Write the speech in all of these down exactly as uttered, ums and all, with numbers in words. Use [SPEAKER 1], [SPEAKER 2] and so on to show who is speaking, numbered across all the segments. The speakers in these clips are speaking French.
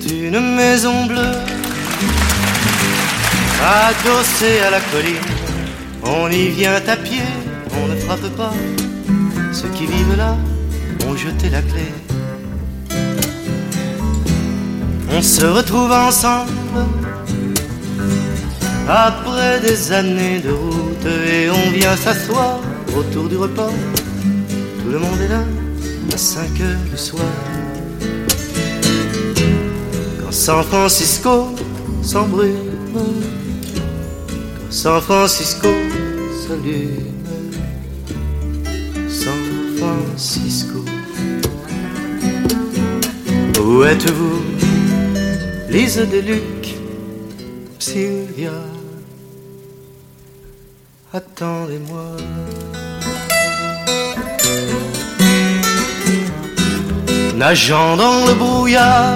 [SPEAKER 1] une maison bleue adossée à la colline. On y vient à pied, on ne frappe pas. Ceux qui vivent là ont jeté la clé. On se retrouve ensemble après des années de route et on vient s'asseoir autour du repas. Tout le monde est là à cinq heures du soir. Quand San Francisco s'embrume, quand San Francisco s'allume, San Francisco. Où êtes-vous, Lise Deluc, Sylvia? Attendez-moi. Nageant dans le brouillard,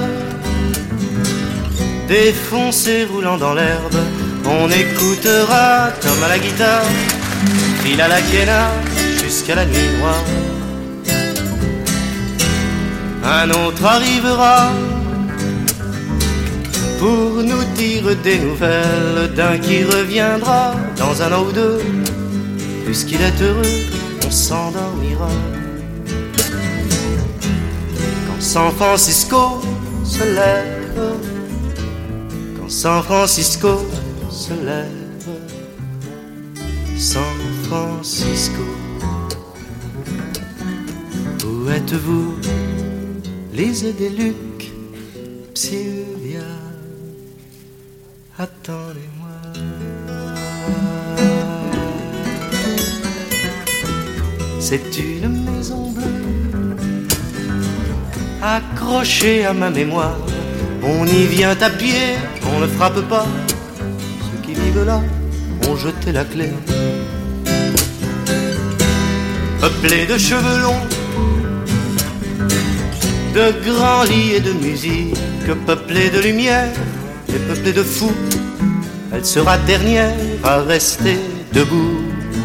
[SPEAKER 1] défoncé roulant dans l'herbe, on écoutera Tom à la guitare, Phil à la quena, jusqu'à la nuit noire. Un autre arrivera pour nous dire des nouvelles d'un qui reviendra dans un an ou deux. Puisqu'il est heureux, on s'endormira. Quand San Francisco se lève, quand San Francisco se lève, San Francisco. Où êtes-vous, Lise Deluc, Sylvia? Attendez-moi. C'est une maison bleue accrochée à ma mémoire. On y vient à pied, on ne frappe pas. Ceux qui vivent là ont jeté la clé. Peuplé de cheveux longs, de grands lits et de musique, peuplé de lumière et peuplé de fous, elle sera dernière à rester debout.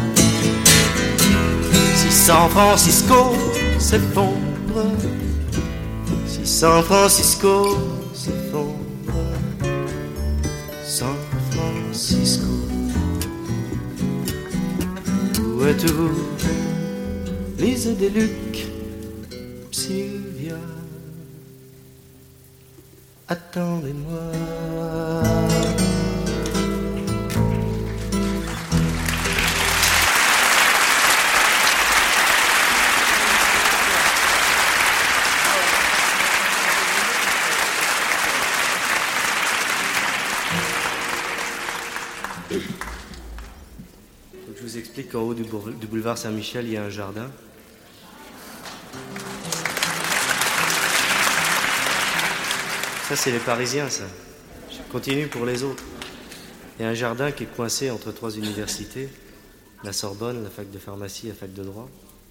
[SPEAKER 1] Si San Francisco s'effondre, si San Francisco s'effondre, San Francisco. Où êtes-vous, Lise Deluc, Sylvia? Attendez-moi. Faut que je vous explique qu'en haut du boulevard Saint-Michel, il y a un jardin. Ça, c'est les Parisiens, ça. Je continue pour les autres. Il y a un jardin qui est coincé entre trois universités, la Sorbonne, la fac de pharmacie, la fac de droit.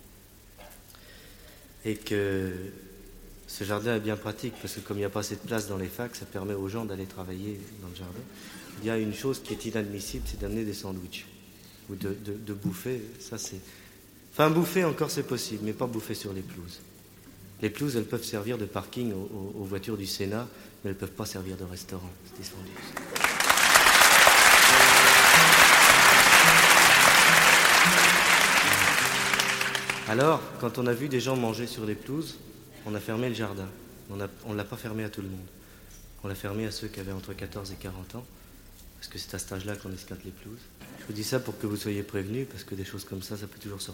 [SPEAKER 1] Et que ce jardin est bien pratique, parce que comme il n'y a pas assez de place dans les facs, ça permet aux gens d'aller travailler dans le jardin. Il y a une chose qui est inadmissible, c'est d'amener des sandwichs. Ou de, de, de bouffer, ça c'est... Enfin, bouffer encore c'est possible, mais pas bouffer sur les pelouses. Les pelouses, elles peuvent servir de parking aux, aux, aux voitures du Sénat, mais elles ne peuvent pas servir de restaurant. C'est descendu. Alors, quand on a vu des gens manger sur les pelouses, on a fermé le jardin. On ne l'a pas fermé à tout le monde. On l'a fermé à ceux qui avaient entre quatorze et quarante ans, parce que c'est à cet âge-là qu'on esquinte les pelouses. Je vous dis ça pour que vous soyez prévenus, parce que des choses comme ça, ça peut toujours sortir.